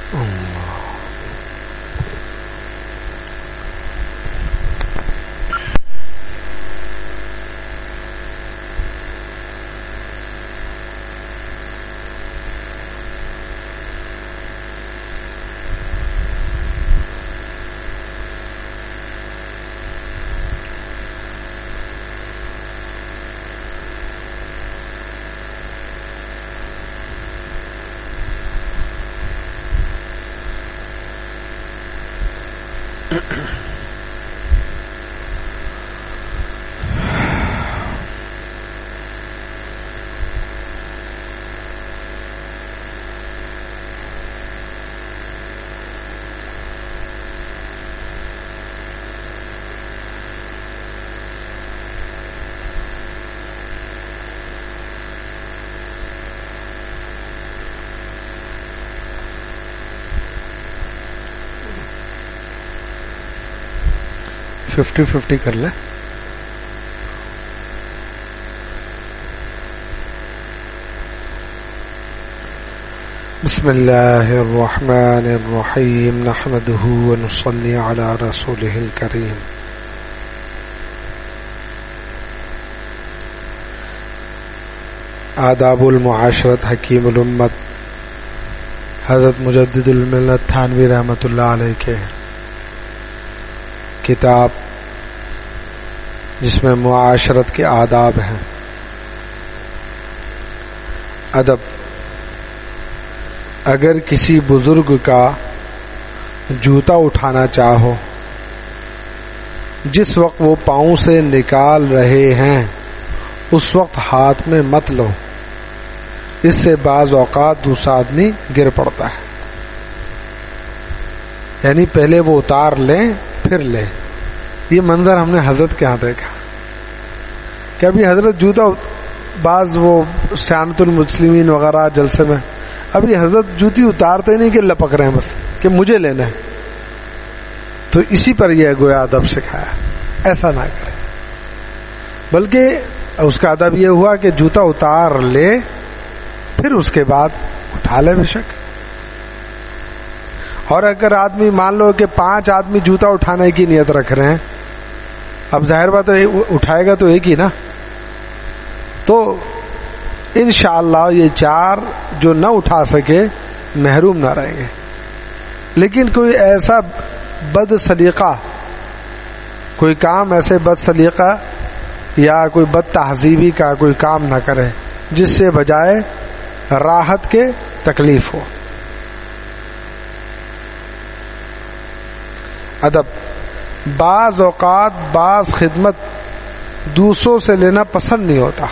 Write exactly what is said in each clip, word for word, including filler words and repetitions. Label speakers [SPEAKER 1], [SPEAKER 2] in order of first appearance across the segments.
[SPEAKER 1] Fifty fifty کر لیں. بسم اللہ الرحمن الرحیم نحمده ونصلی علی رسوله الکریم. آداب المعاشرت حکیم الامت حضرت مجدد الملت تھانوی رحمۃ اللہ علیہ کے کتاب جس میں معاشرت کے آداب ہیں. ادب: اگر کسی بزرگ کا جوتا اٹھانا چاہو، جس وقت وہ پاؤں سے نکال رہے ہیں اس وقت ہاتھ میں مت لو، اس سے بعض اوقات دوسرا آدمی گر پڑتا ہے. یعنی پہلے وہ اتار لیں پھر لیں. یہ منظر ہم نے حضرت کے ہاں دیکھا کہ ابھی حضرت جوتا بعض وہ سیانت المسلمین وغیرہ جلسے میں ابھی حضرت جوتی اتارتے نہیں کہ لپک رہے ہیں بس کہ مجھے لینا ہے. تو اسی پر یہ گویا ادب سکھایا، ایسا نہ کرے، بلکہ اس کا ادب یہ ہوا کہ جوتا اتار لے پھر اس کے بعد اٹھا لے بے شک. اور اگر آدمی مان لو کہ پانچ آدمی جوتا اٹھانے کی نیت رکھ رہے ہیں، اب ظاہر بات ہے اٹھائے گا تو ایک ہی نا، تو انشاءاللہ یہ چار جو نہ اٹھا سکے محروم نہ رہیں گے. لیکن کوئی ایسا بد سلیقہ، کوئی کام ایسے بد سلیقہ یا کوئی بد تہذیبی کا کوئی کام نہ کرے جس سے بجائے راحت کے تکلیف ہو. ادب: بعض اوقات بعض خدمت دوسروں سے لینا پسند نہیں ہوتا،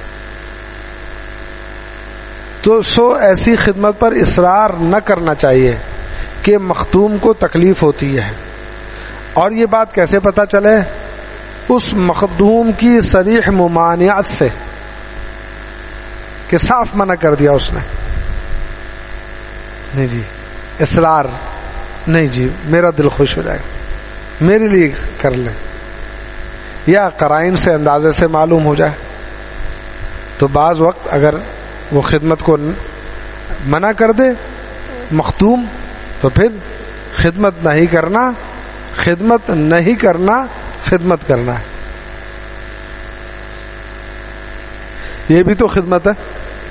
[SPEAKER 1] تو سو ایسی خدمت پر اصرار نہ کرنا چاہیے کہ مخدوم کو تکلیف ہوتی ہے. اور یہ بات کیسے پتہ چلے؟ اس مخدوم کی صریح ممانعت سے کہ صاف منع کر دیا اس نے، نہیں جی اصرار نہیں جی میرا دل خوش ہو جائے گا، میرے لیے کر لیں، یا قرائن سے اندازے سے معلوم ہو جائے. تو بعض وقت اگر وہ خدمت کو منع کر دے مخدوم تو پھر خدمت نہیں کرنا، خدمت نہیں کرنا خدمت کرنا ہے. یہ بھی تو خدمت ہے.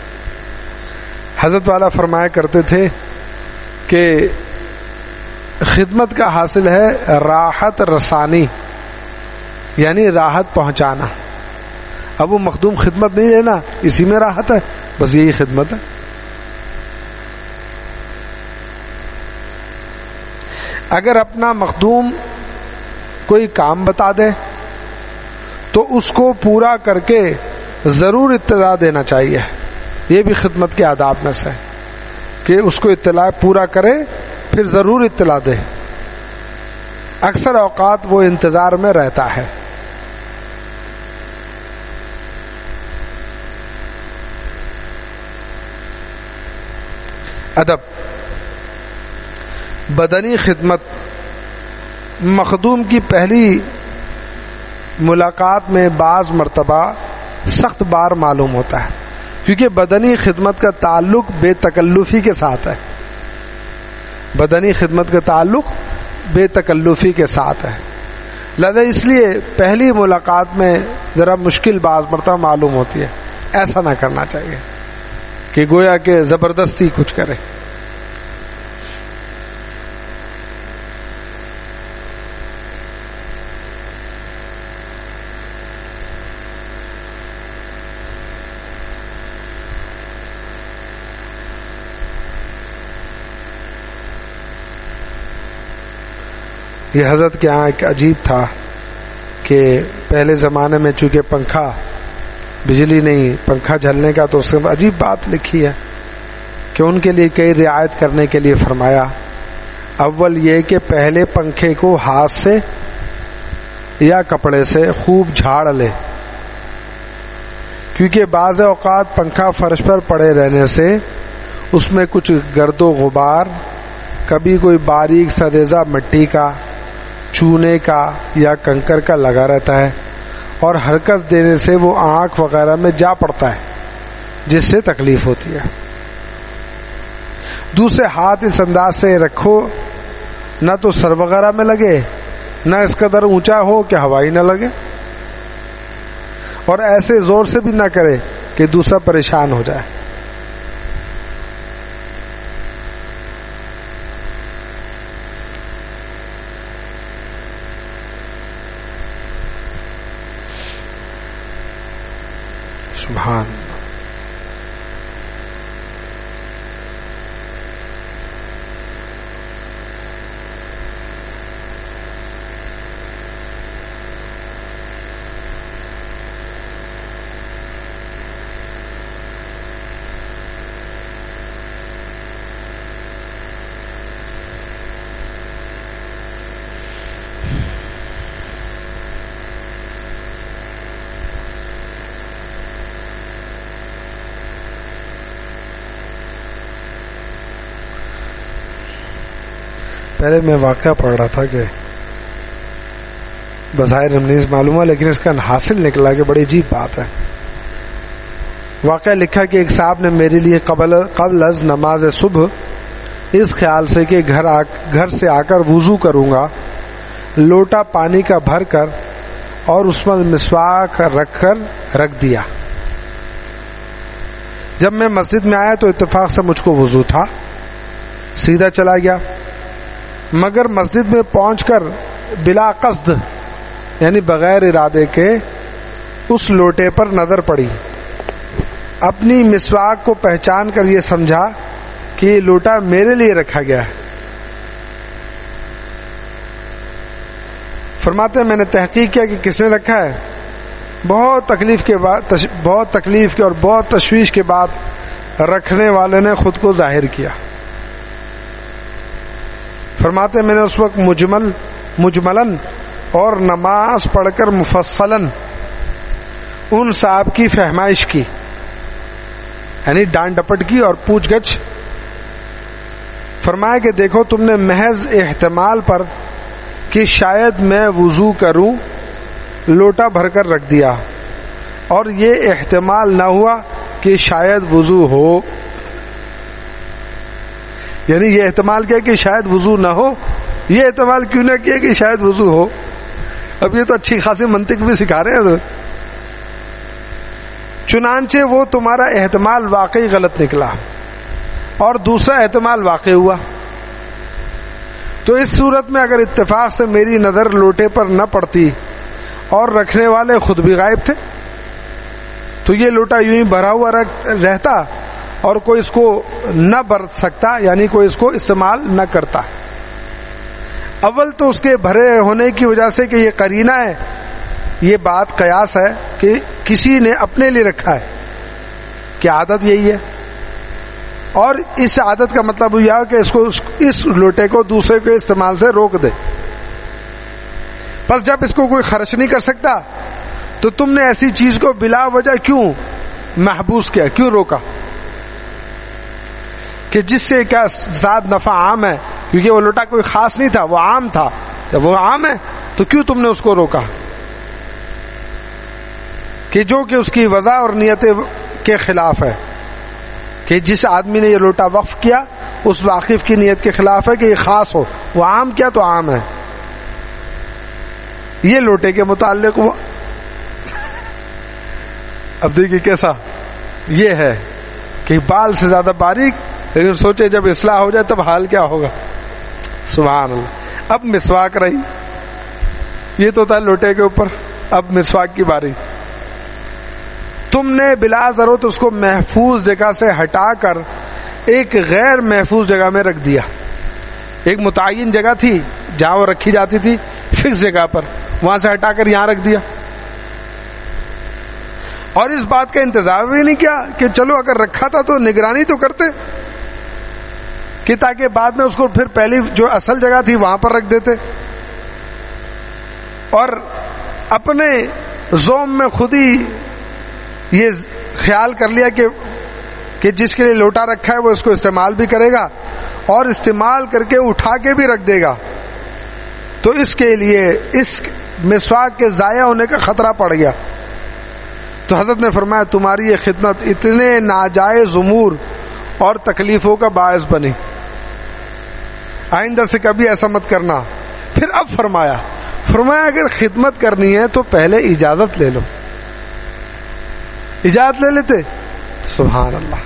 [SPEAKER 1] حضرت والا فرمایا کرتے تھے کہ خدمت کا حاصل ہے راحت رسانی، یعنی راحت پہنچانا. اب وہ مخدوم خدمت نہیں لینا، اسی میں راحت ہے، بس یہی خدمت ہے. اگر اپنا مخدوم کوئی کام بتا دے تو اس کو پورا کر کے ضرور اطلاع دینا چاہیے. یہ بھی خدمت کے آداب میں سے کہ اس کو اطلاع پورا کرے پھر ضرور اطلاع دے. اکثر اوقات وہ انتظار میں رہتا ہے. ادب: بدنی خدمت مخدوم کی پہلی ملاقات میں بعض مرتبہ سخت بار معلوم ہوتا ہے، کیونکہ بدنی خدمت کا تعلق بے تکلفی کے ساتھ ہے. بدنی خدمت کا تعلق بے تکلفی کے ساتھ ہے. لہذا اس لیے پہلی ملاقات میں ذرا مشکل بعض مرتبہ معلوم ہوتی ہے. ایسا نہ کرنا چاہیے کہ گویا کہ زبردستی کچھ کرے. یہ حضرت کے یہاں ایک عجیب تھا کہ پہلے زمانے میں چونکہ پنکھا بجلی نہیں, پنکھا جلنے کا, تو اس میں عجیب بات لکھی ہے کہ ان کے لیے کئی رعایت کرنے کے لیے فرمایا. اول یہ کہ پہلے پنکھے کو ہاتھ سے یا کپڑے سے خوب جھاڑ لے, کیونکہ بعض اوقات پنکھا فرش پر پڑے رہنے سے اس میں کچھ گرد و غبار, کبھی کوئی باریک سا ریزہ مٹی کا, چونے کا یا کنکر کا لگا رہتا ہے, اور حرکت دینے سے وہ آنکھ وغیرہ میں جا پڑتا ہے, جس سے تکلیف ہوتی ہے. دوسرے ہاتھ اس انداز سے رکھو نہ تو سر وغیرہ میں لگے, نہ اس قدر اونچا ہو کہ ہوائی نہ لگے, اور ایسے زور سے بھی نہ کرے کہ دوسرا پریشان ہو جائے. سبحان اللہ. پہلے میں واقعہ پڑھ رہا تھا کہ بظاہر ہم نہیں معلوم ہے, لیکن اس کا حاصل نکلا کہ بڑی عجیب بات ہے. واقعہ لکھا کہ ایک صاحب نے میرے لیے قبل قبل از نماز صبح اس خیال سے کہ گھر آ گھر سے آ کر وضو کروں گا, لوٹا پانی کا بھر کر اور اس میں مسواک رکھ کر رکھ دیا. جب میں مسجد میں آیا تو اتفاق سے مجھ کو وضو تھا, سیدھا چلا گیا, مگر مسجد میں پہنچ کر بلا قصد یعنی بغیر ارادے کے اس لوٹے پر نظر پڑی. اپنی مسواک کو پہچان کر یہ سمجھا کہ یہ لوٹا میرے لیے رکھا گیا ہے. فرماتے ہیں میں نے تحقیق کیا کہ کس نے رکھا ہے. بہت تکلیف کے بعد بہت تکلیف کے اور بہت تشویش کے بعد رکھنے والے نے خود کو ظاہر کیا. فرماتے میں نے اس وقت مجمل مجملن اور نماز پڑھ کر مفصلاً ان صاحب کی فہمائش کی, یعنی ڈانٹ ڈپٹ کی اور پوچھ گچھ. فرمایا کہ دیکھو تم نے محض احتمال پر کہ شاید میں وضو کروں لوٹا بھر کر رکھ دیا, اور یہ احتمال نہ ہوا کہ شاید وضو ہو, یعنی یہ احتمال کیا کہ شاید وضو نہ ہو, یہ احتمال کیوں نہ کیا کہ شاید وضو ہو. اب یہ تو اچھی خاصی منطق بھی سکھا رہے ہیں. چنانچہ وہ تمہارا احتمال واقعی غلط نکلا اور دوسرا احتمال واقع ہوا. تو اس صورت میں اگر اتفاق سے میری نظر لوٹے پر نہ پڑتی اور رکھنے والے خود بھی غائب تھے تو یہ لوٹا یوں ہی بھرا ہوا رہتا اور کوئی اس کو نہ برت سکتا, یعنی کوئی اس کو استعمال نہ کرتا. اول تو اس کے بھرے ہونے کی وجہ سے کہ یہ قرینہ ہے, یہ بات قیاس ہے کہ کسی نے اپنے لیے رکھا ہے کہ عادت یہی ہے, اور اس عادت کا مطلب یہ ہے کہ اس کو اس لوٹے کو دوسرے کے استعمال سے روک دے. بس جب اس کو کوئی خرچ نہیں کر سکتا تو تم نے ایسی چیز کو بلا وجہ کیوں محبوس کیا, کیوں روکا, کہ جس سے کیا زیادہ نفع عام ہے, کیونکہ وہ لوٹا کوئی خاص نہیں تھا, وہ عام تھا. جب وہ عام ہے تو کیوں تم نے اس کو روکا, کہ جو کہ اس کی وضع اور نیت کے خلاف ہے, کہ جس آدمی نے یہ لوٹا وقف کیا اس واقف کی نیت کے خلاف ہے کہ یہ خاص ہو. وہ عام کیا تو عام ہے. یہ لوٹے کے متعلق ہوا. اب دیکھیے کیسا یہ ہے کہ بال سے زیادہ باریک, لیکن سوچے جب اصلاح ہو جائے تب حال کیا ہوگا. سبحان اللہ. اب مسواک رہی, یہ تو تھا لوٹے کے اوپر, اب مسواک کی باری. تم نے بلا ضرورت اس کو محفوظ جگہ سے ہٹا کر ایک غیر محفوظ جگہ میں رکھ دیا. ایک متعین جگہ تھی جہاں وہ رکھی جاتی تھی, فکس جگہ پر, وہاں سے ہٹا کر یہاں رکھ دیا. اور اس بات کا انتظار بھی نہیں کیا کہ چلو اگر رکھا تھا تو نگرانی تو کرتے, کہ تاکہ بعد میں اس کو پھر پہلی جو اصل جگہ تھی وہاں پر رکھ دیتے. اور اپنے زوم میں خود ہی یہ خیال کر لیا کہ کہ جس کے لیے لوٹا رکھا ہے وہ اس کو استعمال بھی کرے گا اور استعمال کر کے اٹھا کے بھی رکھ دے گا, تو اس کے لیے اس مسواک کے ضائع ہونے کا خطرہ پڑ گیا. تو حضرت نے فرمایا تمہاری یہ خدمت اتنے ناجائز امور اور تکلیفوں کا باعث بنی, آئندہ سے کبھی ایسا مت کرنا. پھر اب فرمایا فرمایا اگر خدمت کرنی ہے تو پہلے اجازت لے لو. اجازت لے لیتے. سبحان اللہ.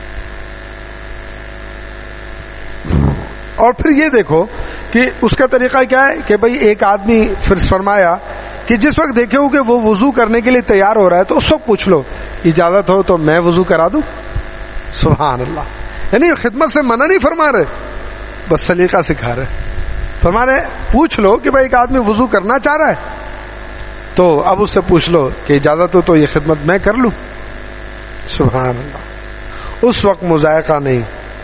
[SPEAKER 1] اور پھر یہ دیکھو کہ اس کا طریقہ کیا ہے کہ بھئی ایک آدمی پھر فرمایا کہ جس وقت دیکھے ہو کہ وہ وضو کرنے کے لیے تیار ہو رہا ہے تو اس وقت پوچھ لو اجازت ہو تو میں وضو کرا دوں. سبحان اللہ. یعنی خدمت سے منع نہیں فرما رہے, بس سلیقہ سکھا رہے. فرما رہے پوچھ لو کہ بھئی ایک آدمی وضو کرنا چاہ رہا ہے تو اب اس سے پوچھ لو کہ اجازت ہو تو یہ خدمت میں کر لوں. سبحان اللہ. اس وقت مذائقہ نہیں.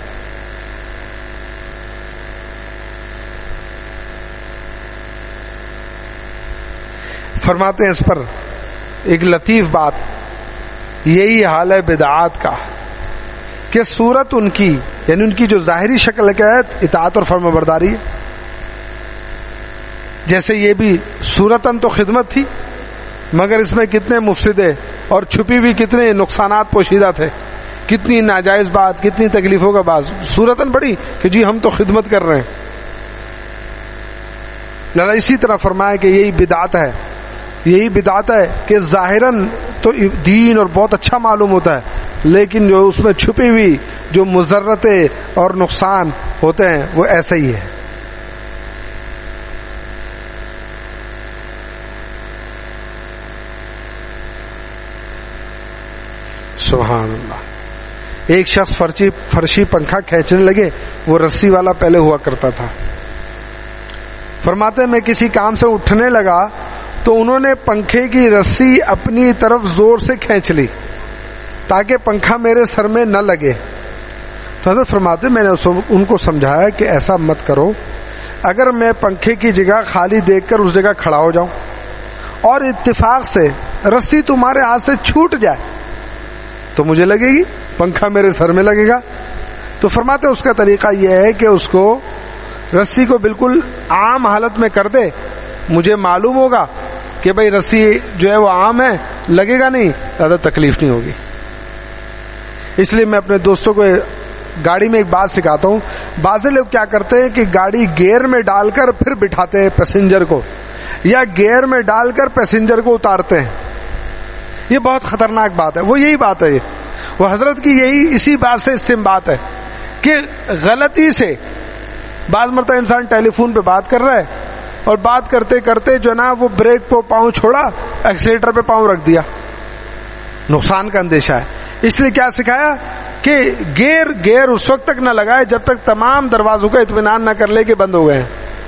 [SPEAKER 1] فرماتے ہیں اس پر ایک لطیف بات, یہی حال ہے بدعات کا کہ صورت ان کی یعنی ان کی جو ظاہری شکل کیا ہے اطاعت اور فرمانبرداری ہے. جیسے یہ بھی صورتاً تو خدمت تھی مگر اس میں کتنے مفسدے اور چھپی ہوئی کتنے نقصانات پوشیدہ تھے, کتنی ناجائز بات, کتنی تکلیفوں کا باعث. صورتاً بڑی کہ جی ہم تو خدمت کر رہے ہیں. لہذا اسی طرح فرمایا کہ یہی بدعت ہے, یہی بدعت ہے کہ ظاہراً تو دین اور بہت اچھا معلوم ہوتا ہے لیکن جو اس میں چھپی ہوئی جو مضرتیں اور نقصان ہوتے ہیں وہ ایسے ہی ہے. سبحان اللہ. ایک شخص فرشی فرشی پنکھا کھینچنے لگے, وہ رسی والا پہلے ہوا کرتا تھا. فرماتے میں کسی کام سے اٹھنے لگا تو انہوں نے پنکھے کی رسی اپنی طرف زور سے کھینچ لی تاکہ پنکھا میرے سر میں نہ لگے. تو حضرت فرماتے میں نے ان کو سمجھایا کہ ایسا مت کرو, اگر میں پنکھے کی جگہ خالی دیکھ کر اس جگہ کھڑا ہو جاؤں اور اتفاق سے رسی تمہارے ہاتھ سے چھوٹ جائے تو مجھے لگے گی, پنکھا میرے سر میں لگے گا. تو فرماتے اس کا طریقہ یہ ہے کہ اس کو رسی کو بالکل عام حالت میں کر دے, مجھے معلوم ہوگا کہ بھئی رسی جو ہے وہ عام ہے, لگے گا نہیں, زیادہ تکلیف نہیں ہوگی. اس لیے میں اپنے دوستوں کو گاڑی میں ایک بات سکھاتا ہوں. بعض لوگ کیا کرتے ہیں کہ گاڑی گیئر میں ڈال کر پھر بٹھاتے ہیں پیسنجر کو, یا گیئر میں ڈال کر پیسنجر کو اتارتے ہیں. یہ بہت خطرناک بات ہے. وہ یہی بات ہے, یہ وہ حضرت کی یہی اسی بات سے استنباط ہے کہ غلطی سے بعض مرتبہ انسان ٹیلی فون پہ بات کر رہا ہے اور بات کرتے کرتے جو نا وہ بریک پہ پاؤں چھوڑا, ایکسیلیٹر پہ پاؤں رکھ دیا, نقصان کا اندیشہ ہے. اس لیے کیا سکھایا کہ گیئر گیئر اس وقت تک نہ لگائے جب تک تمام دروازوں کا اطمینان نہ کر لے کہ بند ہو گئے ہیں,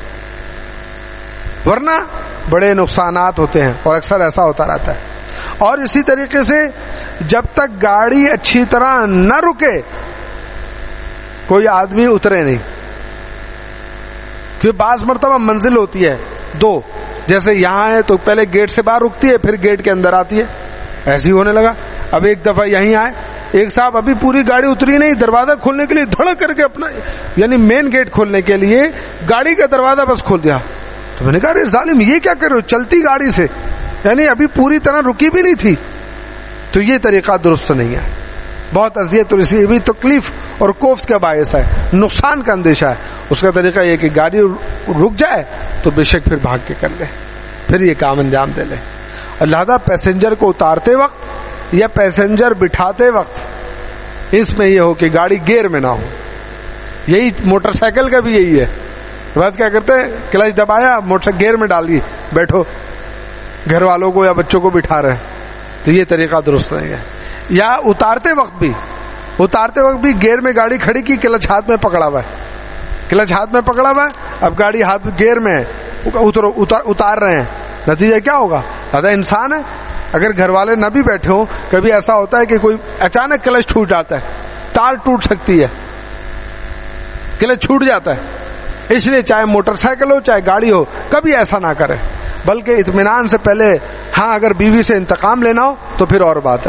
[SPEAKER 1] ورنہ بڑے نقصانات ہوتے ہیں اور اکثر ایسا ہوتا رہتا ہے. اور اسی طریقے سے جب تک گاڑی اچھی طرح نہ رکے کوئی آدمی اترے نہیں, کیونکہ بعض مرتبہ منزل ہوتی ہے دو, جیسے یہاں ہے تو پہلے گیٹ سے باہر رکتی ہے پھر گیٹ کے اندر آتی ہے, ایسے ہی ہونے لگا. اب ایک دفعہ یہیں آئے, ایک صاحب ابھی پوری گاڑی اتری نہیں, دروازہ کھولنے کے لیے دھڑک کر کے اپنا یعنی مین گیٹ کھولنے کے لیے گاڑی کا دروازہ بس کھول دیا. تو میں نے کہا ارے ظالم یہ کیا کر رہے ہو, چلتی گاڑی سے, یعنی ابھی پوری طرح رکی بھی نہیں تھی. تو یہ طریقہ درست نہیں ہے. بہت اذیت اور اسی بھی تکلیف اور کوفت کا باعث ہے، نقصان کا اندیشہ ہے، اس کا طریقہ یہ کہ گاڑی رک جائے تو بے شک پھر بھاگ کے کر لے، پھر یہ کام انجام دے لے. اور لہذا پیسنجر کو اتارتے وقت یا پیسنجر بٹھاتے وقت اس میں یہ ہو کہ گاڑی گیئر میں نہ ہو. یہی موٹر سائیکل کا بھی یہی ہے، بات کیا کرتے ہیں، کلچ دبایا موٹر سائیکل گیئر میں ڈال دی، بیٹھو، گھر والوں کو یا بچوں کو بٹھا رہے ہیں، تو یہ طریقہ درست نہیں ہے. یا اتارتے وقت بھی اتارتے وقت بھی گیئر میں گاڑی کھڑی کی، کلچ ہاتھ میں پکڑا ہوا ہے، کلچ ہاتھ میں پکڑا ہوا ہے، اب گاڑی ہاتھ گیئر میں ہے، اترو اتار رہے ہیں، نتیجہ کیا ہوگا؟ دادا انسان ہے، اگر گھر والے نہ بھی بیٹھے ہوں، کبھی ایسا ہوتا ہے کہ کوئی اچانک کلچ ٹوٹ جاتا ہے، تار ٹوٹ سکتی ہے، کلچ چھوٹ جاتا ہے. اس لیے چاہے موٹر سائیکل ہو چاہے گاڑی ہو، کبھی ایسا نہ کرے، بلکہ اطمینان سے پہلے، ہاں اگر بیوی سے انتقام لینا ہو تو پھر اور بات ہے،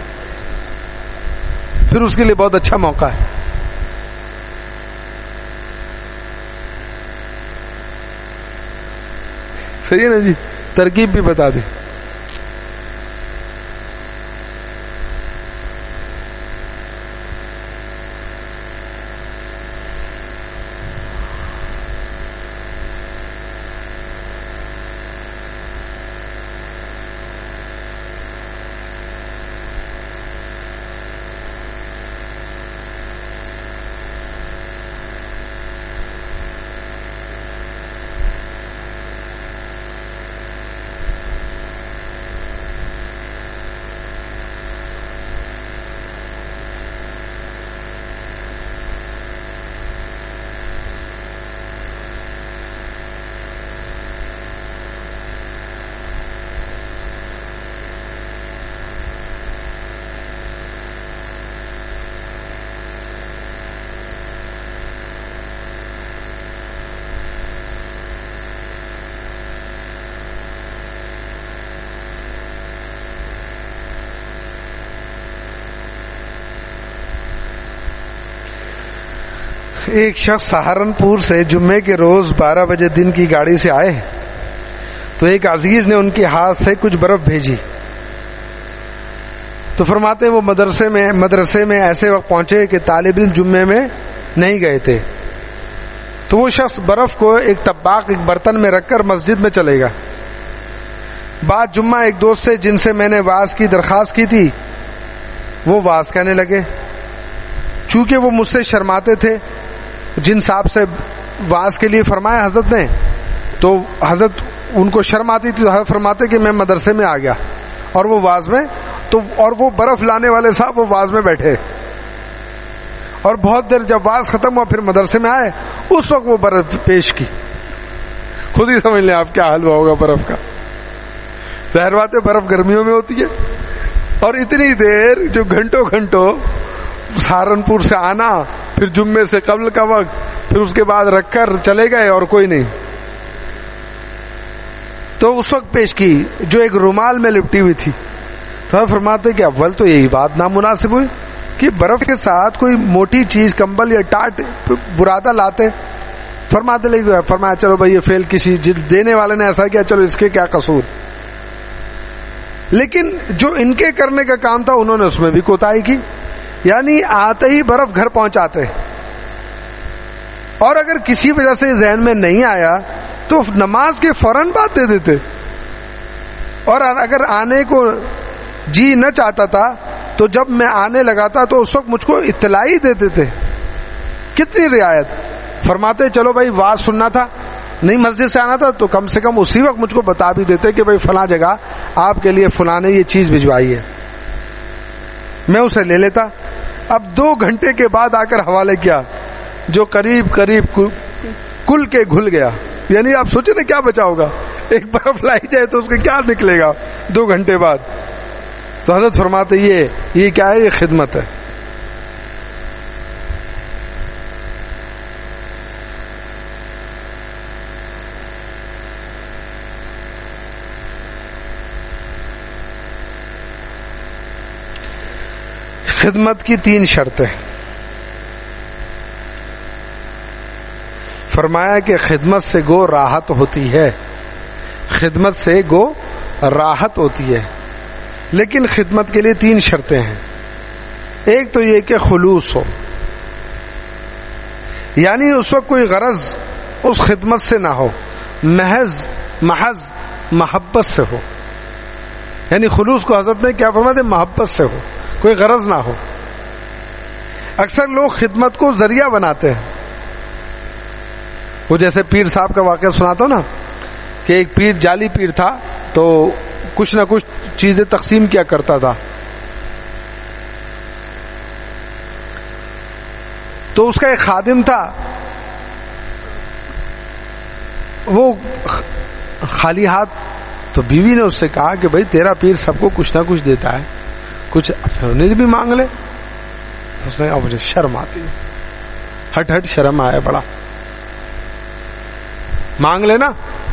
[SPEAKER 1] پھر اس کے لیے بہت اچھا موقع ہے. صحیح ہے نا جی، ترکیب بھی بتا دی. ایک شخص سہارنپور سے جمعے کے روز بارہ بجے دن کی گاڑی سے آئے تو ایک عزیز نے ان کے ہاتھ سے کچھ برف بھیجی. تو فرماتے وہ مدرسے میں مدرسے میں ایسے وقت پہنچے کہ طالب علم جمعے میں نہیں گئے تھے. تو وہ شخص برف کو ایک طباق ایک برتن میں رکھ کر مسجد میں چلے گا. بعد جمعہ ایک دوست سے جن سے میں نے واز کی درخواست کی تھی وہ واز کہنے لگے. چونکہ وہ مجھ سے شرماتے تھے، جن صاحب سے واز کے لیے فرمایا حضرت نے، تو حضرت ان کو شرم آتی تھی، تو حضرت فرماتے کہ میں مدرسے میں آ گیا اور وہ واز میں، تو اور وہ برف لانے والے صاحب وہ واز میں بیٹھے اور بہت دیر جب واز ختم ہوا پھر مدرسے میں آئے، اس وقت وہ برف پیش کی. خود ہی سمجھ لیں آپ کیا حل ہوگا برف کا. ظاہر بات ہے برف گرمیوں میں ہوتی ہے، اور اتنی دیر جو گھنٹوں گھنٹوں سہارنپور سے آنا، پھر جمعے سے قبل کا وقت، پھر اس کے بعد رکھ کر چلے گئے اور کوئی نہیں. تو اس وقت پیش کی جو ایک رومال میں لپٹی ہوئی تھی. تو فرماتے کہ اول تو یہی بات نامناسب ہوئی کہ برف کے ساتھ کوئی موٹی چیز کمبل یا ٹاٹ برادا لاتے. فرماتے لگے فرمایا چلو بھائی یہ فیل کسی دینے والے نے ایسا کیا، چلو اس کے کیا قصور. لیکن جو ان کے کرنے کا کام تھا انہوں نے اس میں بھی کوتاہی کی، یعنی آتے ہی برف گھر پہنچاتے، اور اگر کسی وجہ سے ذہن میں نہیں آیا تو نماز کے فوراً بعد دے دیتے، اور اگر آنے کو جی نہ چاہتا تھا تو جب میں آنے لگا تھا تو اس وقت مجھ کو اطلاع ہی دے دیتے. کتنی رعایت. فرماتے چلو بھائی واز سننا تھا، نہیں مسجد سے آنا تھا، تو کم سے کم اسی وقت مجھ کو بتا بھی دیتے کہ بھائی فلاں جگہ آپ کے لیے فلاں نے یہ چیز بھجوائی ہے، میں اسے لے لیتا. اب دو گھنٹے کے بعد آ کر حوالے کیا جو قریب قریب کل کے گھل گیا. یعنی آپ سوچیں نا کیا بچا ہوگا، ایک برف لائی جائے تو اس کے کیا نکلے گا دو گھنٹے بعد. تو حضرت فرماتے یہ یہ کیا ہے، یہ خدمت ہے. خدمت کی تین شرطیں. فرمایا کہ خدمت سے گو راحت ہوتی ہے، خدمت سے گو راحت ہوتی ہے، لیکن خدمت کے لیے تین شرطیں ہیں. ایک تو یہ کہ خلوص ہو، یعنی اس وقت کوئی غرض اس خدمت سے نہ ہو، محض محض محبت سے ہو. یعنی خلوص کو حضرت نے کیا فرمایا؟ محبت سے ہو، کوئی غرض نہ ہو. اکثر لوگ خدمت کو ذریعہ بناتے ہیں. وہ جیسے پیر صاحب کا واقعہ سناتا ہوں نا کہ ایک پیر جعلی پیر تھا تو کچھ نہ کچھ چیزیں تقسیم کیا کرتا تھا. تو اس کا ایک خادم تھا، وہ خالی ہاتھ. تو بیوی نے اس سے کہا کہ بھائی تیرا پیر سب کو کچھ نہ کچھ دیتا ہے، کچھ اپنے بھی مانگ لے. تو اس نے کہا مجھے شرم آتی ہے. ہٹ ہٹ شرم آیا بڑا، مانگ لینا.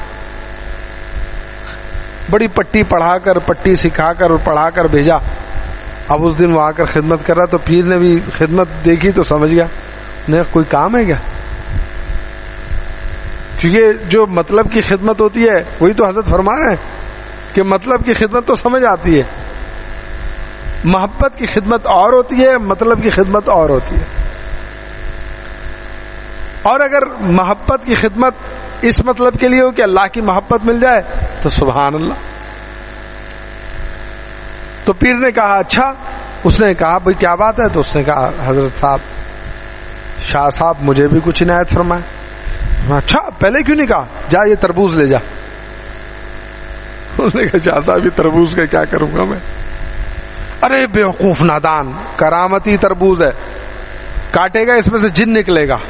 [SPEAKER 1] بڑی پٹی پڑھا کر پٹی سکھا کر اور پڑھا کر بھیجا. اب اس دن وہ آ کر خدمت کر رہا تو پیر نے بھی خدمت دیکھی تو سمجھ گیا نہیں کوئی کام ہے کیا، کیونکہ جو مطلب کی خدمت ہوتی ہے وہی تو حضرت فرما رہے ہیں کہ مطلب کی خدمت تو سمجھ آتی ہے، محبت کی خدمت اور ہوتی ہے، مطلب کی خدمت اور ہوتی ہے. اور اگر محبت کی خدمت اس مطلب کے لیے ہو کہ اللہ کی محبت مل جائے تو سبحان اللہ. تو پیر نے کہا اچھا. اس نے کہا بھائی کیا بات ہے؟ تو اس نے کہا حضرت صاحب شاہ صاحب مجھے بھی کچھ عنایت فرمائے. اچھا پہلے کیوں نہیں کہا؟ جا یہ تربوز لے جا. اس نے کہا شاہ صاحب یہ تربوز کا کیا کروں گا میں؟ ارے بیوقوف نادان، کرامتی تربوز ہے، کاٹے گا اس میں سے جن نکلے گا،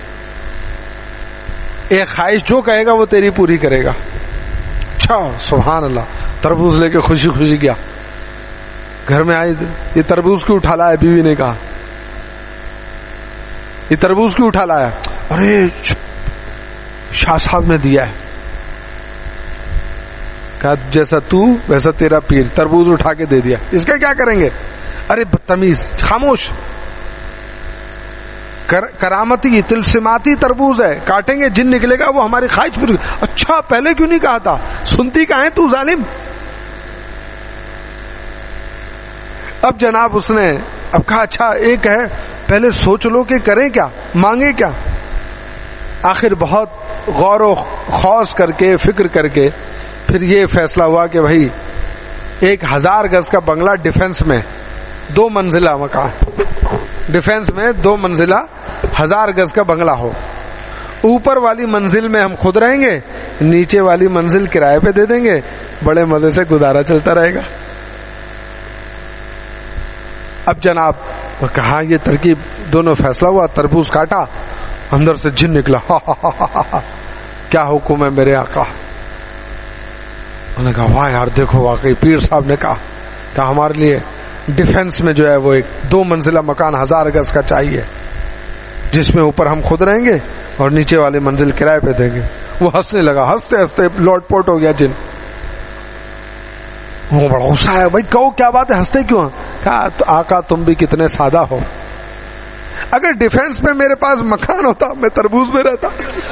[SPEAKER 1] ایک خواہش جو کہے گا وہ تیری پوری کرے گا. اچھا سبحان اللہ. تربوز لے کے خوشی خوشی گیا. گھر میں آئی یہ تربوز کیوں اٹھا لایا؟ بیوی نے کہا یہ تربوز کیوں اٹھا لایا؟ ارے شاہ صاحب نے دیا ہے. کہا جیسا تو ویسا تیرا پیر، تربوز اٹھا کے دے دیا، اس کا کیا کریں گے؟ ارے بدتمیز، خاموش. کرامتی تلسماتی تربوز ہے، کاٹیں گے جن نکلے گا، وہ ہماری خواہش پوری. اچھا پہلے کیوں نہیں کہا تھا؟ سنتی کہاں ہے تو ظالم. اب جناب اس نے اب کہا اچھا ایک ہے پہلے سوچ لو کہ کریں کیا، مانگے کیا. آخر بہت غور و خوض کر کے فکر کر کے پھر یہ فیصلہ ہوا کہ بھائی ایک ہزار گز کا بنگلہ ڈیفنس میں، دو منزلہ مکان ڈیفنس میں، دو منزلہ ہزار گز کا بنگلہ ہو. اوپر والی منزل میں ہم خود رہیں گے، نیچے والی منزل کرائے پہ دے دیں گے، بڑے مزے سے گزارا چلتا رہے گا. اب جناب کہا یہ ترکیب، دونوں فیصلہ ہوا. تربوز کاٹا، اندر سے جن نکلا. ہا ہا ہا ہا ہا کیا حکم ہے میرے آقا. انہوں نے کہا واہ یار دیکھو واقعی پیر صاحب نے کہا کہا ہمارے لیے ڈیفنس میں جو ہے وہ ایک دو منزلہ مکان ہزار گز کا چاہیے، جس میں اوپر ہم خود رہیں گے اور نیچے والی منزل کرائے پہ دیں گے. وہ ہنسنے لگا، ہنستے ہنستے لوٹ پوٹ ہو گیا جن. وہ بڑا غصہ ہے، بھائی کہو کیا بات ہے، ہنستے کیوں؟ کہا تو آقا تم بھی کتنے سادہ ہو، اگر ڈیفنس میں میرے پاس مکان ہوتا میں تربوز میں رہتا.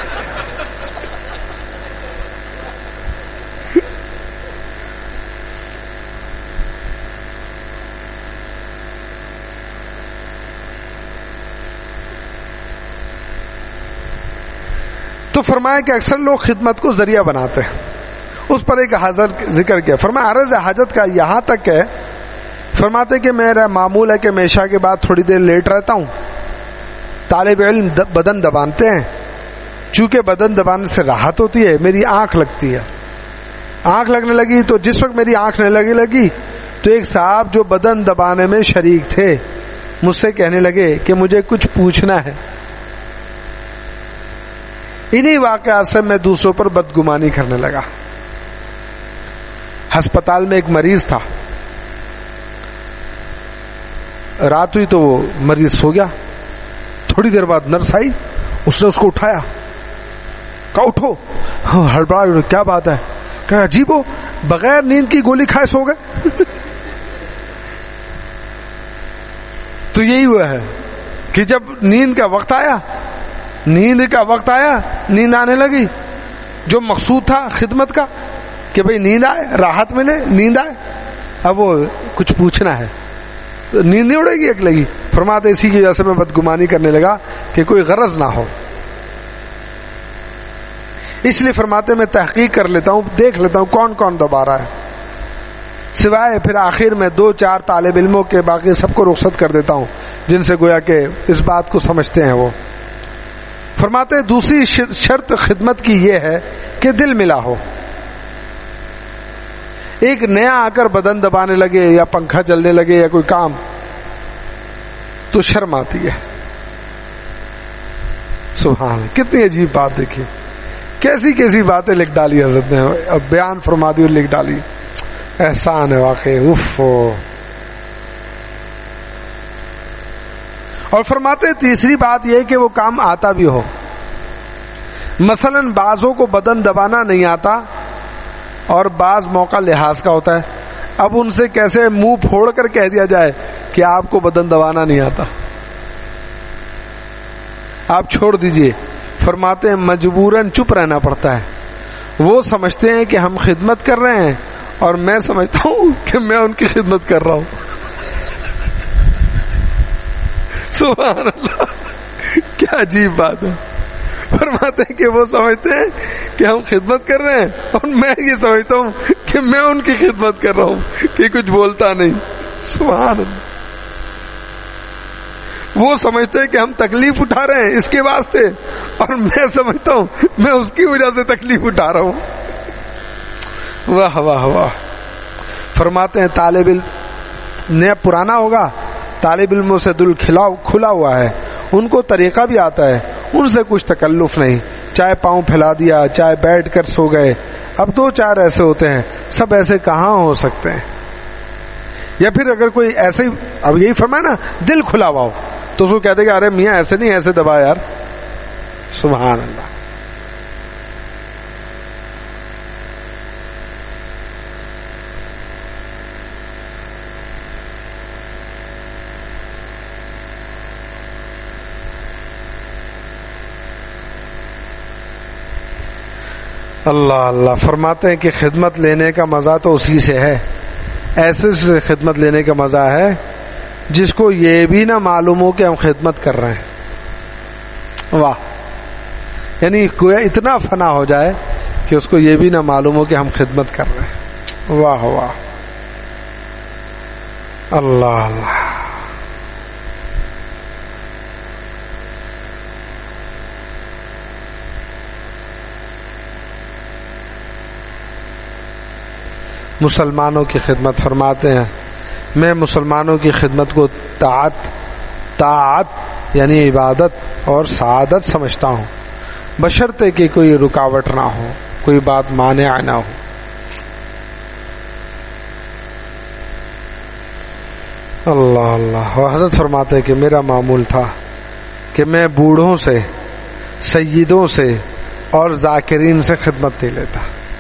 [SPEAKER 1] تو فرمایا کہ اکثر لوگ خدمت کو ذریعہ بناتے ہیں. اس پر ایک حضرت ذکر کیا، فرمایا عرض حاجت کا یہاں تک ہے، فرماتے کہ میرا معمول ہے کہ میں عشاء کے بعد تھوڑی دیر لیٹ رہتا ہوں. طالب علم بدن دباتے ہیں، چونکہ بدن دبانے سے راحت ہوتی ہے. میری آنکھ لگتی ہے، آنکھ لگنے لگی تو جس وقت میری آنکھ نہیں لگی لگی تو ایک صاحب جو بدن دبانے میں شریک تھے مجھ سے کہنے لگے کہ مجھے کچھ پوچھنا ہے. انہی واقعات سے میں دوسروں پر بدگمانی کرنے لگا. ہسپتال میں ایک مریض تھا، رات ہوئی تو وہ مریض سو گیا. تھوڑی دیر بعد نرس آئی، اس نے اس کو اٹھایا، کہا اٹھو. ہڑبڑا، کیا بات ہے؟ کہا عجیب ہو بغیر نیند کی گولی کھائے سو گئے. تو یہی ہوا ہے کہ جب نیند کا وقت آیا نیند کا وقت آیا نیند آنے لگی. جو مقصود تھا خدمت کا کہ بھئی نیند آئے، راحت ملے، نیند آئے، اب وہ کچھ پوچھنا ہے. نیند نہیں اڑے گی ایک لگی. فرماتے اسی کی وجہ سے میں بدگمانی کرنے لگا کہ کوئی غرض نہ ہو, اس لیے فرماتے میں تحقیق کر لیتا ہوں, دیکھ لیتا ہوں کون کون دبا رہا ہے, سوائے پھر آخر میں دو چار طالب علموں کے, باقی سب کو رخصت کر دیتا ہوں جن سے گویا کہ اس بات کو سمجھتے ہیں وہ. فرماتے دوسری شرط خدمت کی یہ ہے کہ دل ملا ہو. ایک نیا آ کر بدن دبانے لگے یا پنکھا چلنے لگے یا کوئی کام تو شرم آتی ہے. سبحان اللہ, کتنی عجیب بات دیکھیے, کیسی کیسی باتیں لکھ ڈالی حضرت نے, اب بیان فرما دی اور لکھ ڈالی. احسان ہے واقعی. اف. اور فرماتے تیسری بات یہ کہ وہ کام آتا بھی ہو. مثلا بعضوں کو بدن دبانا نہیں آتا اور بعض موقع لحاظ کا ہوتا ہے. اب ان سے کیسے منہ پھوڑ کر کہہ دیا جائے کہ آپ کو بدن دبانا نہیں آتا, آپ چھوڑ دیجئے. فرماتے ہیں مجبوراً چپ رہنا پڑتا ہے. وہ سمجھتے ہیں کہ ہم خدمت کر رہے ہیں اور میں سمجھتا ہوں کہ میں ان کی خدمت کر رہا ہوں. سبحان اللہ, کیا عجیب بات ہے. فرماتے ہیں کہ وہ سمجھتے ہیں کہ ہم خدمت کر رہے ہیں اور میں یہ سمجھتا ہوں کہ میں ان کی خدمت کر رہا ہوں کہ کچھ بولتا نہیں. سبحان اللہ. وہ سمجھتے ہیں کہ ہم تکلیف اٹھا رہے ہیں اس کے واسطے اور میں سمجھتا ہوں میں اس کی وجہ سے تکلیف اٹھا رہا ہوں. واہ واہ واہ. فرماتے ہیں طالب علم نیا پرانا ہوگا, طالب علموں سے دل کھلا ہوا ہے, ان کو طریقہ بھی آتا ہے, ان سے کچھ تکلف نہیں, چاہے پاؤں پھیلا دیا چاہے بیٹھ کر سو گئے. اب دو چار ایسے ہوتے ہیں, سب ایسے کہاں ہو سکتے ہیں. یا پھر اگر کوئی ایسے ہی, اب یہی فرمایا نا دل کھلا ہوا ہو, تو اس کو کہتے کہ ارے میاں ایسے نہیں, ایسے دبا یار. سبحان اللہ. اللہ اللہ. فرماتے ہیں کہ خدمت لینے کا مزہ تو اسی سے ہے, ایسے سے خدمت لینے کا مزہ ہے جس کو یہ بھی نہ معلوم ہو کہ ہم خدمت کر رہے ہیں. واہ. یعنی کوئی اتنا فنا ہو جائے کہ اس کو یہ بھی نہ معلوم ہو کہ ہم خدمت کر رہے ہیں. واہ واہ. اللہ اللہ. مسلمانوں کی خدمت. فرماتے ہیں میں مسلمانوں کی خدمت کو طاعت طاعت یعنی عبادت اور سعادت سمجھتا ہوں, بشرطے کہ کوئی رکاوٹ نہ ہو, کوئی بات مانع نہ ہو. اللہ اللہ. اور حضرت فرماتے ہیں کہ میرا معمول تھا کہ میں بوڑھوں سے, سیدوں سے اور ذاکرین سے خدمت دے لیتا.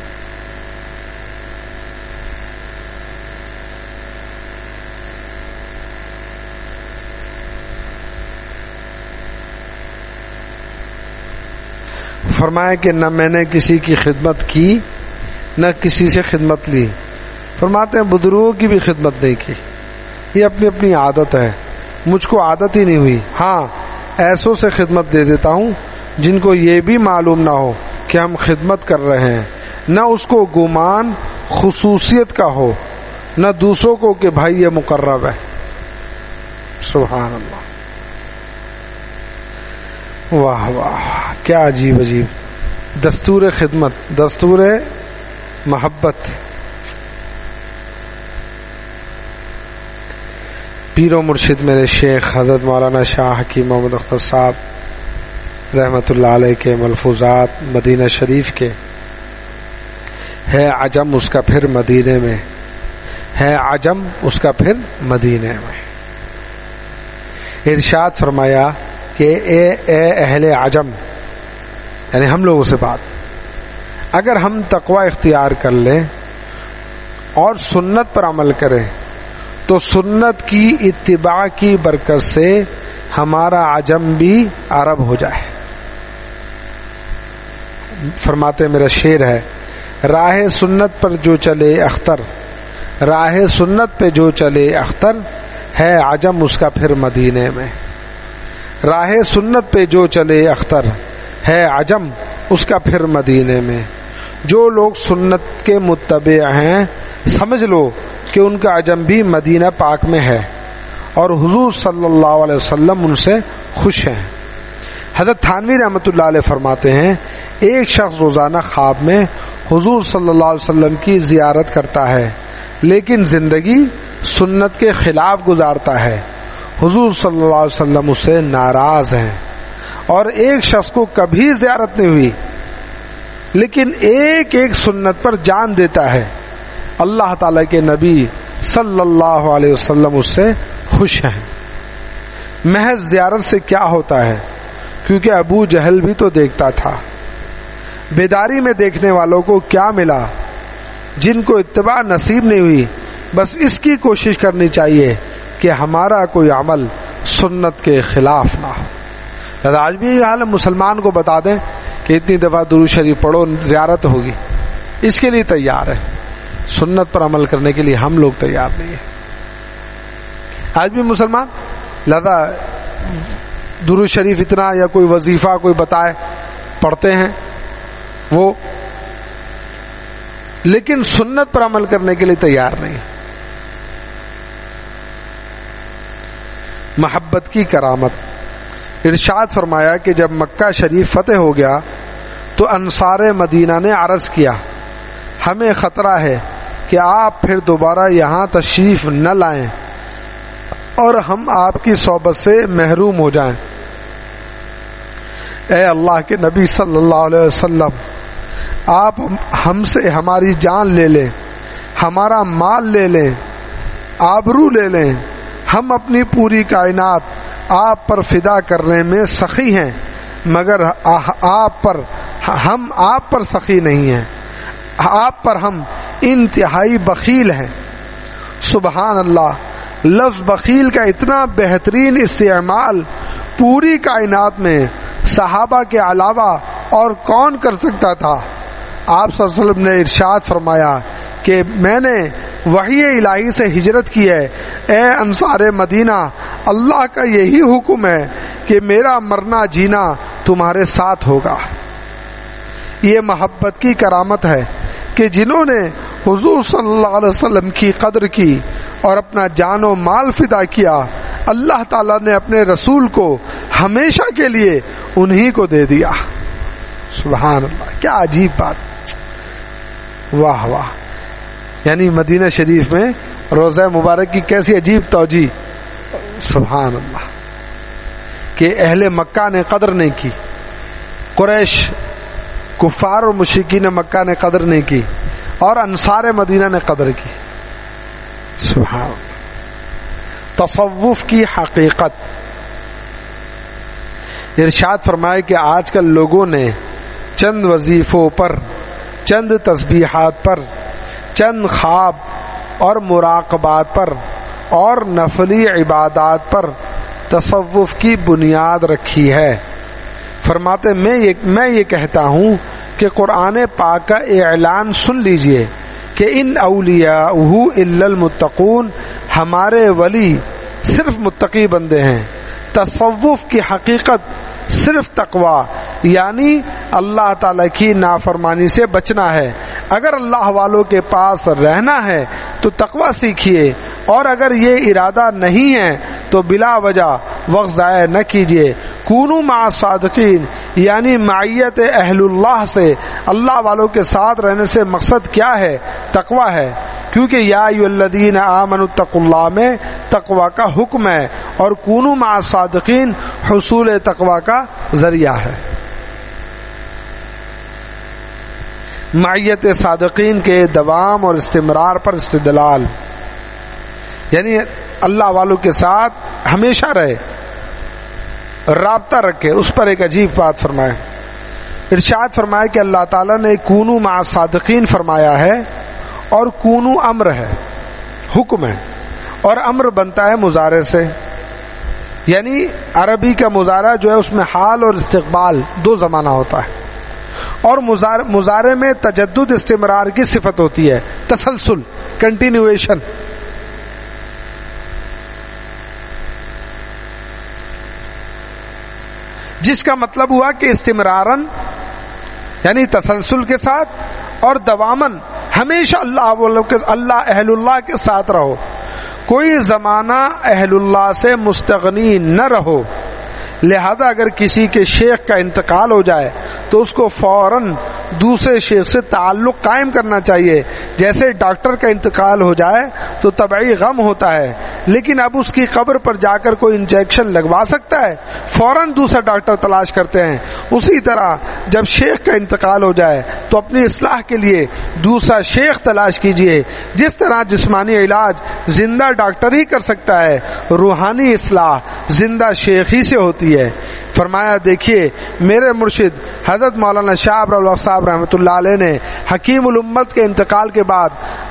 [SPEAKER 1] فرمایا کہ نہ میں نے کسی کی خدمت کی نہ کسی سے خدمت لی. فرماتے ہیں بزرگوں کی بھی خدمت نہیں کی, یہ اپنی اپنی عادت ہے, مجھ کو عادت ہی نہیں ہوئی. ہاں ایسوں سے خدمت دے دیتا ہوں جن کو یہ بھی معلوم نہ ہو کہ ہم خدمت کر رہے ہیں, نہ اس کو گمان خصوصیت کا ہو نہ دوسروں کو کہ بھائی یہ مقرب ہے. سبحان اللہ. واہ واہ, کیا عجیب عجیب دستور خدمت, دستور محبت. پیر و مرشد میرے شیخ حضرت مولانا شاہ حکیم محمد اختر صاحب رحمت اللہ علیہ کے ملفوظات مدینہ شریف کے, ہے عجم اس کا پھر مدینے میں, ہے عجم اس کا پھر مدینے میں. ارشاد فرمایا کہ اے اے اہل عجم, یعنی ہم لوگوں سے بات, اگر ہم تقوی اختیار کر لیں اور سنت پر عمل کریں تو سنت کی اتباع کی برکت سے ہمارا عجم بھی عرب ہو جائے. فرماتے میرا شعر ہے, راہ سنت پر جو چلے اختر, راہ سنت پہ جو چلے اختر, ہے عجم اس کا پھر مدینے میں. راہ سنت پہ جو چلے اختر ہے عجم اس کا پھر مدینے میں. جو لوگ سنت کے متبع ہیں سمجھ لو کہ ان کا عجم بھی مدینہ پاک میں ہے اور حضور صلی اللہ علیہ وسلم ان سے خوش ہیں. حضرت تھانوی رحمۃ اللہ علیہ فرماتے ہیں ایک شخص روزانہ خواب میں حضور صلی اللہ علیہ وسلم کی زیارت کرتا ہے لیکن زندگی سنت کے خلاف گزارتا ہے. حضور صلی اللہ علیہ وسلم اس سے ناراض ہیں. اور ایک شخص کو کبھی زیارت نہیں ہوئی لیکن ایک ایک سنت پر جان دیتا ہے. اللہ تعالی کے نبی صلی اللہ علیہ وسلم اس سے خوش ہیں. محض زیارت سے کیا ہوتا ہے کیونکہ ابو جہل بھی تو دیکھتا تھا. بیداری میں دیکھنے والوں کو کیا ملا؟ جن کو اتباع نصیب نہیں ہوئی بس اس کی کوشش کرنی چاہیے کہ ہمارا کوئی عمل سنت کے خلاف نہ ہو. آج بھی یہ حال مسلمان کو بتا دیں کہ اتنی دفعہ درود شریف پڑھو زیارت ہوگی، اس کے لیے تیار ہے، سنت پر عمل کرنے کے لیے ہم لوگ تیار نہیں ہیں. آج بھی مسلمان لہذا درود شریف اتنا یا کوئی وظیفہ کوئی بتائے پڑھتے ہیں وہ، لیکن سنت پر عمل کرنے کے لیے تیار نہیں. محبت کی کرامت. ارشاد فرمایا کہ جب مکہ شریف فتح ہو گیا تو انصار مدینہ نے عرض کیا ہمیں خطرہ ہے کہ آپ پھر دوبارہ یہاں تشریف نہ لائیں اور ہم آپ کی صحبت سے محروم ہو جائیں. اے اللہ کے نبی صلی اللہ علیہ وسلم، آپ ہم سے ہماری جان لے لیں، ہمارا مال لے لیں، آبرو لے لیں، ہم اپنی پوری کائنات آپ پر فدا کرنے میں سخی ہیں مگر آپ پر ہم آپ پر سخی نہیں ہیں، آپ پر ہم انتہائی بخیل ہیں. سبحان اللہ، لفظ بخیل کا اتنا بہترین استعمال پوری کائنات میں صحابہ کے علاوہ اور کون کر سکتا تھا؟ آپ صلی اللہ علیہ وسلم نے ارشاد فرمایا کہ میں نے وحی الہی سے ہجرت کی ہے. اے انصار مدینہ، اللہ کا یہی حکم ہے کہ میرا مرنا جینا تمہارے ساتھ ہوگا. یہ محبت کی کرامت ہے کہ جنہوں نے حضور صلی اللہ علیہ وسلم کی قدر کی اور اپنا جان و مال فدا کیا، اللہ تعالیٰ نے اپنے رسول کو ہمیشہ کے لیے انہی کو دے دیا. سبحان اللہ، کیا عجیب بات، واہ واہ. یعنی مدینہ شریف میں روضہ مبارک کی کیسی عجیب توجیہ، سبحان اللہ، کہ اہل مکہ نے قدر نہیں کی، قریش کفار اور مشرکین مکہ نے قدر نہیں کی اور انصار مدینہ نے قدر کی. سبحان اللہ. تصوف کی حقیقت. ارشاد فرمائے کہ آج کل لوگوں نے چند وظیفوں پر، چند تسبیحات پر، چند خواب اور مراقبات پر اور نفلی عبادات پر تصوف کی بنیاد رکھی ہے. فرماتے میں یہ میں یہ کہتا ہوں کہ قرآن پاک کا اعلان سن لیجئے کہ ان اولیاءہ الا المتقون، ہمارے ولی صرف متقی بندے ہیں. تصوف کی حقیقت صرف تقوی یعنی اللہ تعالی کی نافرمانی سے بچنا ہے. اگر اللہ والوں کے پاس رہنا ہے تو تقوی سیکھیے، اور اگر یہ ارادہ نہیں ہے تو بلا وجہ وقت ضائع نہ کیجیے. کونوا مع الصادقین یعنی معیت اہل اللہ سے، اللہ والوں کے ساتھ رہنے سے مقصد کیا ہے؟ تقوی ہے، کیونکہ یا ایھا الذین آمنوا اتقوا اللہ میں تقوی کا حکم ہے اور کونوا مع الصادقین حصول تقوی کا ذریعہ ہے. معیت صادقین کے دوام اور استمرار پر استدلال، یعنی اللہ والوں کے ساتھ ہمیشہ رہے، رابطہ رکھے. اس پر ایک عجیب بات فرمائے. ارشاد فرمائے کہ اللہ تعالیٰ نے کونوا مع الصادقین فرمایا ہے اور کونو امر ہے، حکم ہے، اور امر بنتا ہے مضارع سے. یعنی عربی کا مضارع جو ہے اس میں حال اور استقبال دو زمانہ ہوتا ہے، اور مضارع میں تجدد استمرار کی صفت ہوتی ہے، تسلسل، کنٹینیویشن. جس کا مطلب ہوا کہ استمرارن یعنی تسلسل کے ساتھ اور دوامن ہمیشہ اللہ والوں کے اللہ اہل اللہ کے ساتھ رہو، کوئی زمانہ اہل اللہ سے مستغنی نہ رہو. لہذا اگر کسی کے شیخ کا انتقال ہو جائے تو اس کو فوراً دوسرے شیخ سے تعلق قائم کرنا چاہیے. جیسے ڈاکٹر کا انتقال ہو جائے تو طبعی غم ہوتا ہے، لیکن اب اس کی قبر پر جا کر کوئی انجیکشن لگوا سکتا ہے، فوراً دوسرا ڈاکٹر تلاش کرتے ہیں. اسی طرح جب شیخ کا انتقال ہو جائے تو اپنی اصلاح کے لیے دوسرا شیخ تلاش کیجیے. جس طرح جسمانی علاج زندہ ڈاکٹر ہی کر سکتا ہے، روحانی اصلاح زندہ شیخ ہی سے ہوتی ہے. فرمایا دیکھیے میرے مرشد حضرت مولانا شاہ ابر اللہ صاحب رحمۃ اللہ علیہ نے حکیم الامت کے انتقال کے بعد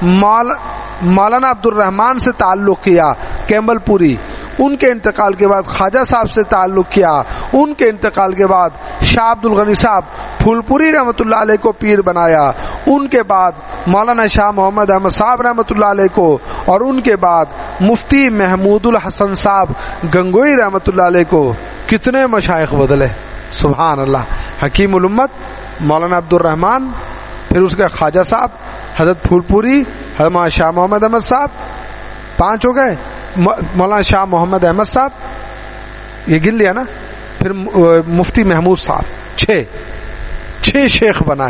[SPEAKER 1] مولانا عبد الرحمان سے تعلق کیا کیمبل پوری، ان کے انتقال کے بعد خواجہ صاحب سے تعلق کیا، ان کے انتقال کے بعد شاہ عبد الغنی صاحب پھول پوری رحمۃ اللہ علیہ کو پیر بنایا، ان کے بعد مولانا شاہ محمد احمد صاحب رحمۃ اللہ علیہ کو، اور ان کے بعد مفتی محمود الحسن صاحب گنگوئی رحمۃ اللہ علیہ کو. کتنے مشائخ بدلے، سبحان اللہ. حکیم الامت مولانا عبد الرحمان، پھر اس کے خواجہ صاحب حضرت پھول پوری، حضرت شاہ محمد احمد صاحب، پانچ ہو گئے. مولانا شاہ محمد احمد صاحب یہ گن لیا نا، پھر مفتی محمود صاحب، چھ چھ شیخ بنائے.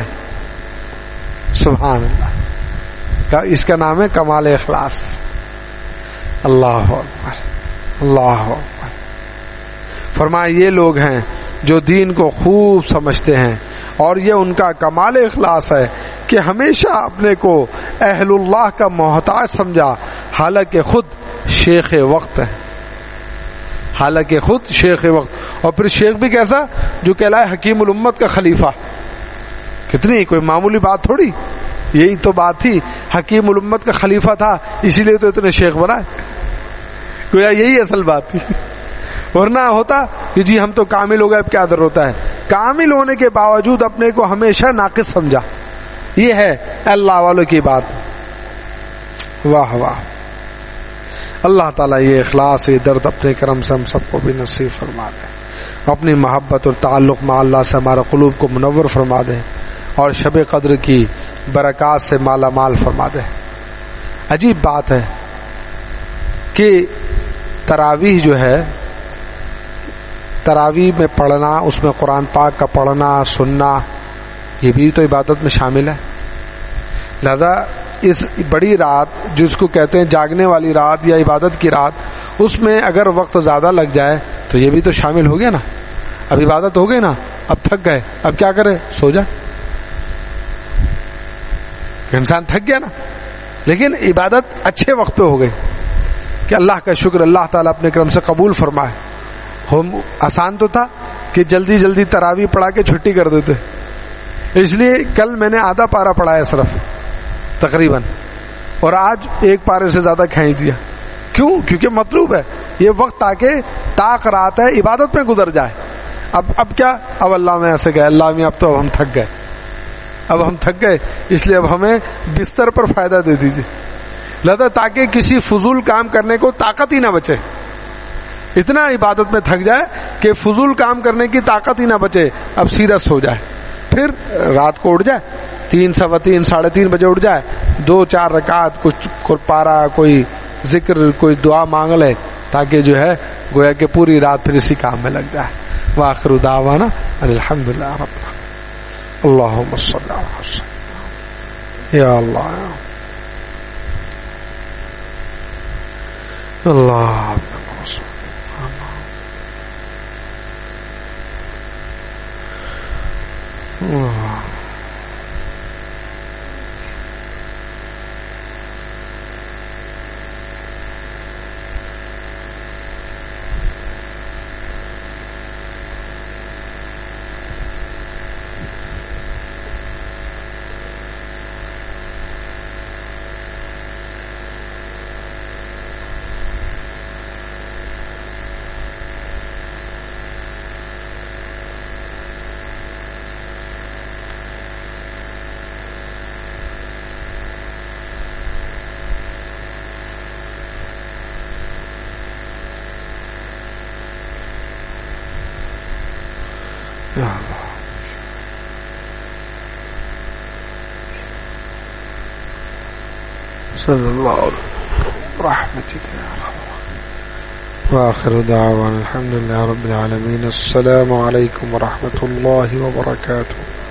[SPEAKER 1] سبحان اللہ. اس کا نام ہے کمال اخلاص. اللہ اکبر اللہ اکبر. فرمایا یہ لوگ ہیں جو دین کو خوب سمجھتے ہیں، اور یہ ان کا کمال اخلاص ہے کہ ہمیشہ اپنے کو اہل اللہ کا محتاج سمجھا، حالانکہ خود شیخ وقت ہے، حالانکہ خود شیخ وقت. اور پھر شیخ بھی کیسا؟ جو کہلائے حکیم الامت کا خلیفہ. کتنی کوئی معمولی بات تھوڑی، یہی تو بات تھی. حکیم الامت کا خلیفہ تھا اسی لیے تو اتنے شیخ بنا، گویا یہی اصل بات تھی. ورنہ ہوتا کہ جی ہم تو کامل ہو گئے اب کیا در ہوتا ہے. کامل ہونے کے باوجود اپنے کو ہمیشہ ناقص سمجھا. یہ ہے اللہ والوں کی بات. واہ واہ. اللہ تعالیٰ یہ اخلاص، یہ درد اپنے کرم سے ہم سب کو بھی نصیب فرما دے. اپنی محبت اور تعلق مع اللہ سے ہمارے قلوب کو منور فرما دے، اور شب قدر کی برکات سے مالا مال فرما دے. عجیب بات ہے کہ تراویح جو ہے، تراویح میں پڑھنا، اس میں قرآن پاک کا پڑھنا سننا، یہ بھی تو عبادت میں شامل ہے. لہذا اس بڑی رات جس کو کہتے ہیں جاگنے والی رات یا عبادت کی رات، اس میں اگر وقت زیادہ لگ جائے تو یہ بھی تو شامل ہو گیا نا. اب عبادت ہو گئی نا، اب تھک گئے، اب کیا کرے؟ سو جائے. انسان تھک گیا نا، لیکن عبادت اچھے وقت پہ ہو گئی کہ اللہ کا شکر، اللہ تعالیٰ اپنے کرم سے قبول فرمائے. ہم آسان تو تھا کہ جلدی جلدی تراویح پڑھا کے چھٹی کر دیتے، اس لیے کل میں نے آدھا پارا پڑھا ہے صرف تقریباً، اور آج ایک پارے سے زیادہ کھینچ دیا. کیوں؟ کیونکہ مطلوب ہے یہ وقت تاکہ طاق رات ہے عبادت میں گزر جائے. اب اب کیا؟ اب اللہ میں ایسے گئے، اللہ میں اب تو اب ہم تھک گئے، اب ہم تھک گئے اس لیے اب ہمیں بستر پر فائدہ دے دیجیے. لہذا تاکہ کسی فضول کام کرنے کو طاقت ہی نہ بچے، اتنا عبادت میں تھک جائے کہ فضول کام کرنے کی طاقت ہی نہ بچے، اب سیدھا سو جائے. پھر رات کو اٹھ جائے، تین سوا تین ساڑھے تین بجے اٹھ جائے، دو چار رکعت کچھ پارا، کوئی ذکر، کوئی دعا مانگ لے، تاکہ جو ہے گویا کہ پوری رات پھر اسی کام میں لگ جائے. وآخر دعوانا الحمدللہ رب العالمین. اللہم صلی اللہ علیہ وسلم. یا اللہ اللہ اللہ. सल्लल्लाहु रहमतिक या अरहम। व आखिर दावाना अल्हम्दुलिल्लाहि रब्बिल आलमीन। अस्सलामु अलैकुम व रहमतुल्लाहि व बरकातुहू।